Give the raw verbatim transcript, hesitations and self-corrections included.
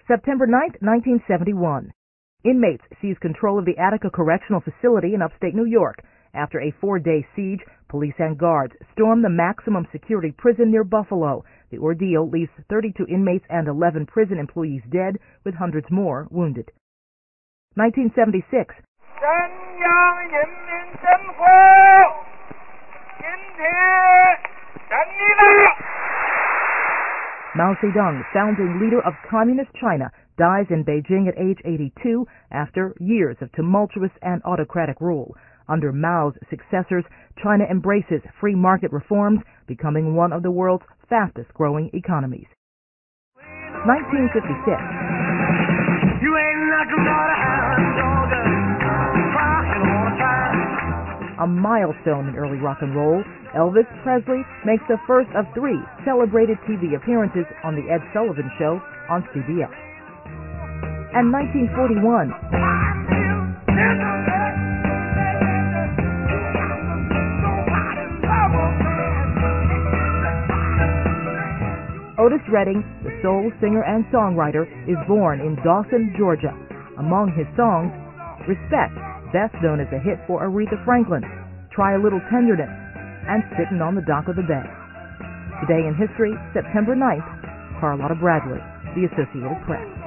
September ninth, nineteen seventy-one. Inmates seize control of the Attica Correctional Facility in upstate New York. After a four-day siege, police and guards storm the maximum security prison near Buffalo. The ordeal leaves thirty-two inmates and eleven prison employees dead, with hundreds more wounded. nineteen seventy-six. Mao Zedong, founding leader of Communist China, dies in Beijing at age eighty-two after years of tumultuous and autocratic rule. Under Mao's successors, China embraces free market reforms, becoming one of the world's fastest-growing economies. nineteen fifty-six. You ain't nothing but a hound dog, crying all the time. A milestone in early rock and roll, Elvis Presley makes the first of three celebrated T V appearances on The Ed Sullivan Show on C B S. And nineteen forty-one. Otis Redding, the soul singer and songwriter, is born in Dawson, Georgia. Among his songs, Respect, best known as a hit for Aretha Franklin, Try a Little Tenderness, and Sittin' on the Dock of the Bay. Today in History, September ninth, Carlotta Bradley, The Associated Press.